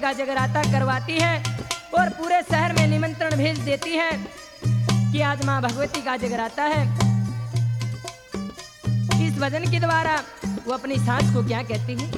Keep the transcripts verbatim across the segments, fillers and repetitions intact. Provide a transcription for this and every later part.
का जगराता करवाती है और पूरे शहर में निमंत्रण भेज देती है कि आज माँ भगवती का जगराता है। इस भजन के द्वारा वो अपनी सास को क्या कहती है?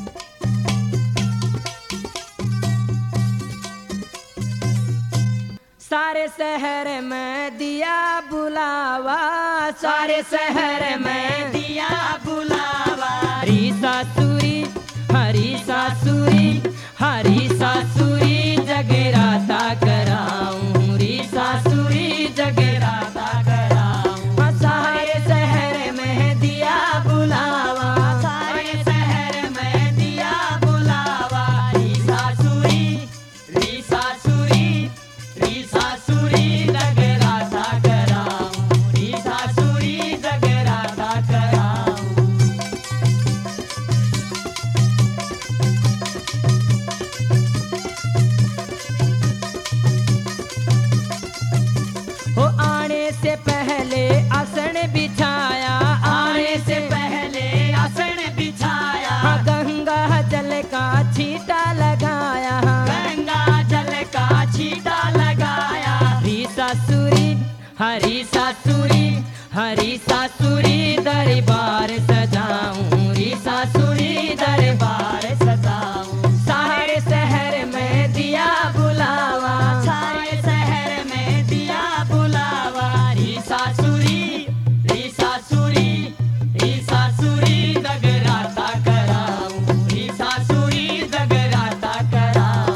सारे शहर में दिया बुलावा, सारे शहर में दिया बुलावा, हरी सासुरी हरी सासुरी हरी सासुरी जगराता कराऊं, हरी सासुरी जगराता कराऊं। सारे शहर में दिया बुलावा, सारे शहर में दिया बुलावा, री सासुरी री सासुरी री सासुरी जगराता कराऊं, री सासुरी जगराता कराऊं। हो आने से पहले आसन बिछाया, आने से पहले आसन बिछाया, गंगा जल का छींटा लगाया, गंगा जल का छींटा लगाया, हरी सासुरी हरी सासुरी हरी सासुरी दरबार सजाऊं, हरी सासुरी दरबार सजाऊं। सारे शहर में दिया बुलावा, सारे शहर में दिया बुलावा, री सासुरी री सासुरी री सासुरी जगराता कराऊं, री सासुरी जगराता कराऊं।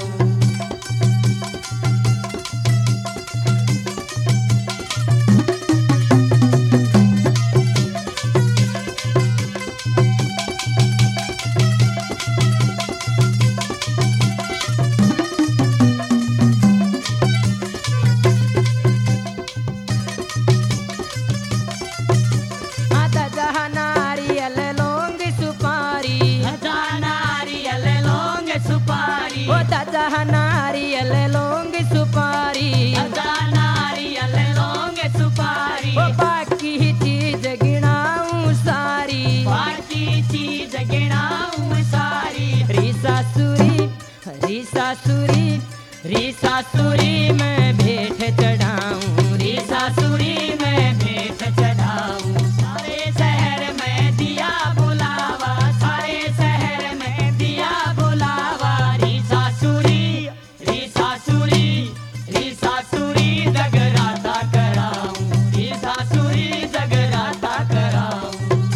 आता जहाँ नारियल लौंग सुपारी, जा नारियल लौंग सुपारी, ओ जहाँ नारियल लौंग सुपारी, जा नारियल लौंग सुपारी, ओ बाकी चीज गिनाऊं सारी, बाकी चीज गिनाऊं सारी, री सासुरी री सासुरी री सासुरी मैं भेंट चढ़ाऊं, री री सासुरी में भेंट चढ़ाऊं। सारे शहर में दिया बुलावा, सारे शहर में दिया बुलावा, री सासुरी री सासुरी री सासुरी जगराता कराऊं, री सासुरी जगराता कराऊं।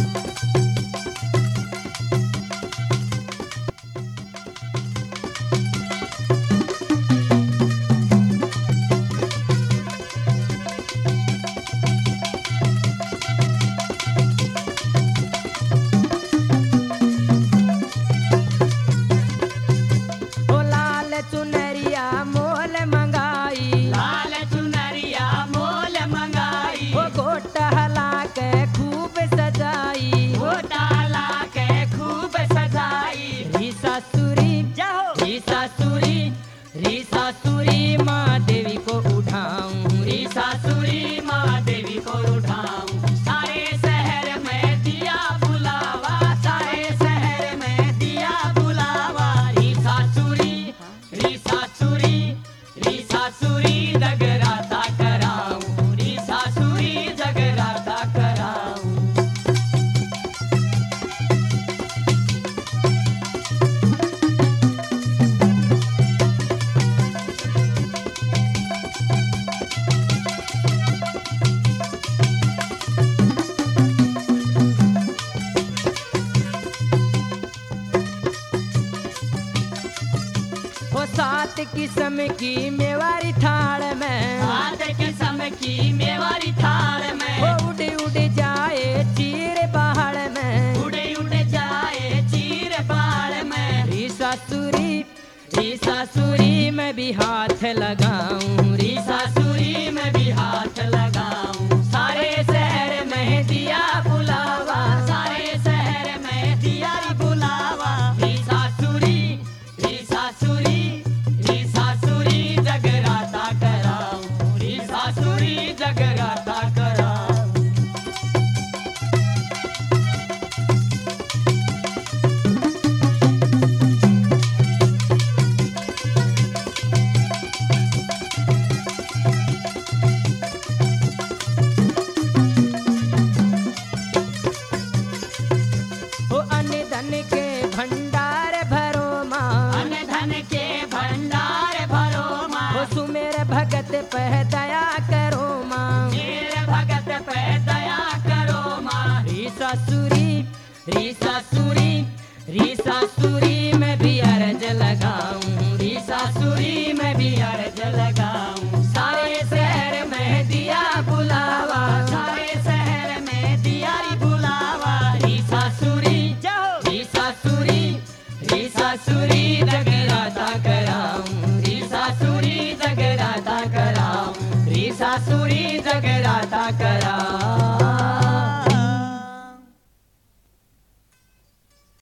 ओ लाल चुनरिया मोल मंगाई, लाल चुनरिया मोल मंगाई, ओ गोट हला के खूब सजाई, घोटाला के खूब सजाई, री सासुरी जाओ री सासुरी री सासुरी माँ देवी को उठाऊं, री सासुरी माँ देवी को उठाऊं। सारे शहर में दिया बुलावा, सारे शहर में दिया बुलावा, री सासुरी री सासुरी री सासुरी जगराता कराऊं, री सासुरी जगराता कराऊं। ओ सात किस्म की मेवारी थाल में, हाथ किस्म की मेवारी थाल ओ में, उड़ उड़ जाए चीर पहाड़ में, उड़े उड़े जाए चीर बाल में, री सासुरी री सासुरी मैं भी हाथ लगाऊं, री री सासुरी में भी हाथ लगाऊं। सारे शहर में दिया बुलावा, सारे शहर में दिया बुलावा, री सासुरी री सासुरी री सासुरी जगराता कराऊं, री सासुरी जगराता कराऊं। सासुरी मैं भी अर्ज लगाऊं सारे शहर में दिया बुलावा सारे शहर में दिया री बुलावा री सासुरी जाओ री सासुरी री सासुरी जगराता कराऊं री सासुरी जगराता कराऊं री सासुरी जगराता कराऊं